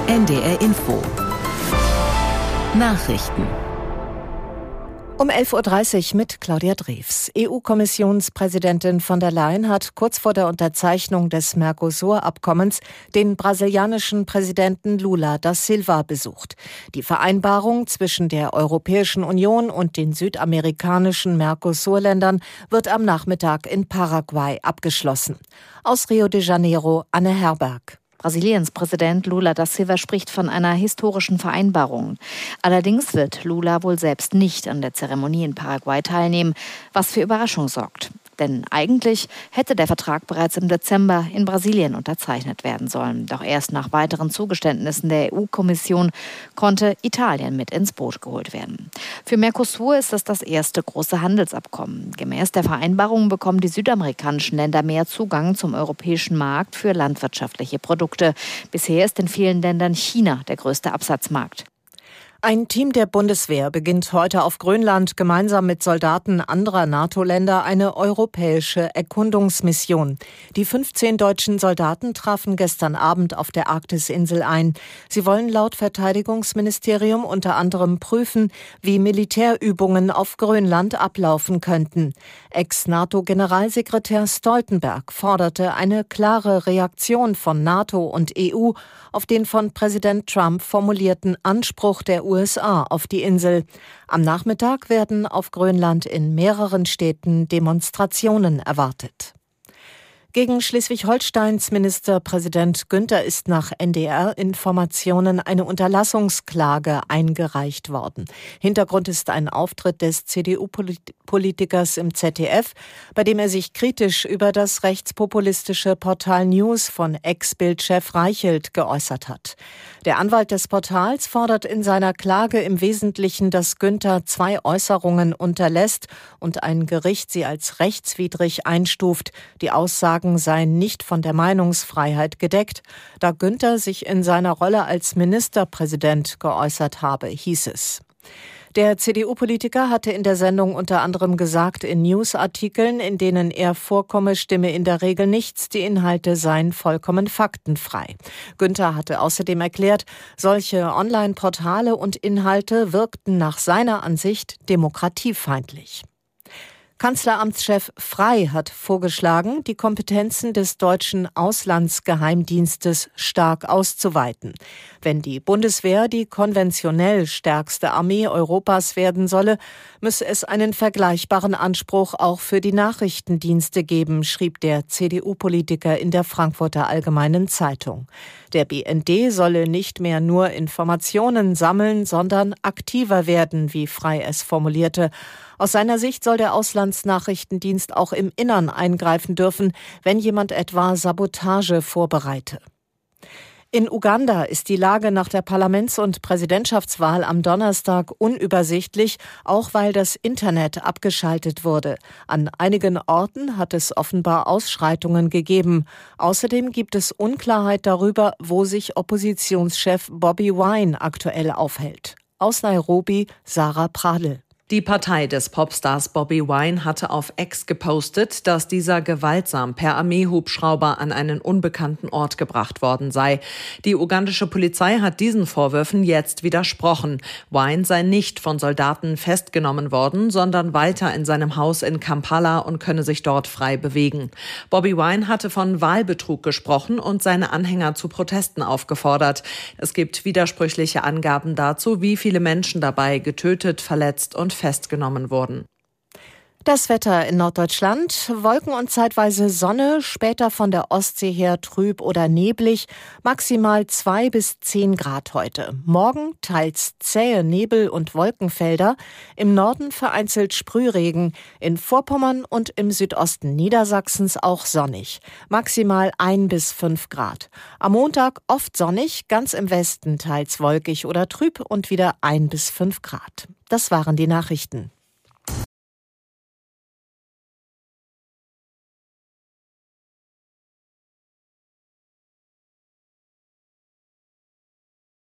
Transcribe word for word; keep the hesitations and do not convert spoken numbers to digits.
N D R Info. Nachrichten. Um elf Uhr dreißig mit Claudia Drews. E U-Kommissionspräsidentin von der Leyen hat kurz vor der Unterzeichnung des Mercosur-Abkommens den brasilianischen Präsidenten Lula da Silva besucht. Die Vereinbarung zwischen der Europäischen Union und den südamerikanischen Mercosur-Ländern wird am Nachmittag in Paraguay abgeschlossen. Aus Rio de Janeiro, Anne Herberg. Brasiliens Präsident Lula da Silva spricht von einer historischen Vereinbarung. Allerdings wird Lula wohl selbst nicht an der Zeremonie in Paraguay teilnehmen, was für Überraschung sorgt. Denn eigentlich hätte der Vertrag bereits im Dezember in Brasilien unterzeichnet werden sollen. Doch erst nach weiteren Zugeständnissen der E U-Kommission konnte Italien mit ins Boot geholt werden. Für Mercosur ist das das erste große Handelsabkommen. Gemäß der Vereinbarung bekommen die südamerikanischen Länder mehr Zugang zum europäischen Markt für landwirtschaftliche Produkte. Bisher ist in vielen Ländern China der größte Absatzmarkt. Ein Team der Bundeswehr beginnt heute auf Grönland gemeinsam mit Soldaten anderer NATO-Länder eine europäische Erkundungsmission. Die fünfzehn deutschen Soldaten trafen gestern Abend auf der Arktisinsel ein. Sie wollen laut Verteidigungsministerium unter anderem prüfen, wie Militärübungen auf Grönland ablaufen könnten. Ex-NATO-Generalsekretär Stoltenberg forderte eine klare Reaktion von NATO und E U auf den von Präsident Trump formulierten Anspruch der U S A auf die Insel. Am Nachmittag werden auf Grönland in mehreren Städten Demonstrationen erwartet. Gegen Schleswig-Holsteins Ministerpräsident Günther ist nach N D R-Informationen eine Unterlassungsklage eingereicht worden. Hintergrund ist ein Auftritt des C D U-Politikers im Z D F, bei dem er sich kritisch über das rechtspopulistische Portal News von Ex-Bild-Chef Reichelt geäußert hat. Der Anwalt des Portals fordert in seiner Klage im Wesentlichen, dass Günther zwei Äußerungen unterlässt und ein Gericht sie als rechtswidrig einstuft. Die Aussagen seien nicht von der Meinungsfreiheit gedeckt, da Günther sich in seiner Rolle als Ministerpräsident geäußert habe, hieß es. Der C D U-Politiker hatte in der Sendung unter anderem gesagt, in Newsartikeln, in denen er vorkomme, stimme in der Regel nichts, die Inhalte seien vollkommen faktenfrei. Günther hatte außerdem erklärt, solche Online-Portale und Inhalte wirkten nach seiner Ansicht demokratiefeindlich. Kanzleramtschef Frey hat vorgeschlagen, die Kompetenzen des deutschen Auslandsgeheimdienstes stark auszuweiten. Wenn die Bundeswehr die konventionell stärkste Armee Europas werden solle, müsse es einen vergleichbaren Anspruch auch für die Nachrichtendienste geben, schrieb der C D U-Politiker in der Frankfurter Allgemeinen Zeitung. Der B N D solle nicht mehr nur Informationen sammeln, sondern aktiver werden, wie Frey es formulierte. Aus seiner Sicht soll der Auslandsnachrichtendienst auch im Innern eingreifen dürfen, wenn jemand etwa Sabotage vorbereite. In Uganda ist die Lage nach der Parlaments- und Präsidentschaftswahl am Donnerstag unübersichtlich, auch weil das Internet abgeschaltet wurde. An einigen Orten hat es offenbar Ausschreitungen gegeben. Außerdem gibt es Unklarheit darüber, wo sich Oppositionschef Bobi Wine aktuell aufhält. Aus Nairobi, Sarah Pradl. Die Partei des Popstars Bobi Wine hatte auf X gepostet, dass dieser gewaltsam per Armeehubschrauber an einen unbekannten Ort gebracht worden sei. Die ugandische Polizei hat diesen Vorwürfen jetzt widersprochen. Wine sei nicht von Soldaten festgenommen worden, sondern weiter in seinem Haus in Kampala und könne sich dort frei bewegen. Bobi Wine hatte von Wahlbetrug gesprochen und seine Anhänger zu Protesten aufgefordert. Es gibt widersprüchliche Angaben dazu, wie viele Menschen dabei getötet, verletzt und festgenommen wurden. Das Wetter in Norddeutschland: Wolken und zeitweise Sonne, später von der Ostsee her trüb oder neblig, maximal zwei bis zehn Grad heute. Morgen teils zähe Nebel- und Wolkenfelder, im Norden vereinzelt Sprühregen, in Vorpommern und im Südosten Niedersachsens auch sonnig, maximal ein bis fünf Grad. Am Montag oft sonnig, ganz im Westen teils wolkig oder trüb und wieder ein bis fünf Grad. Das waren die Nachrichten.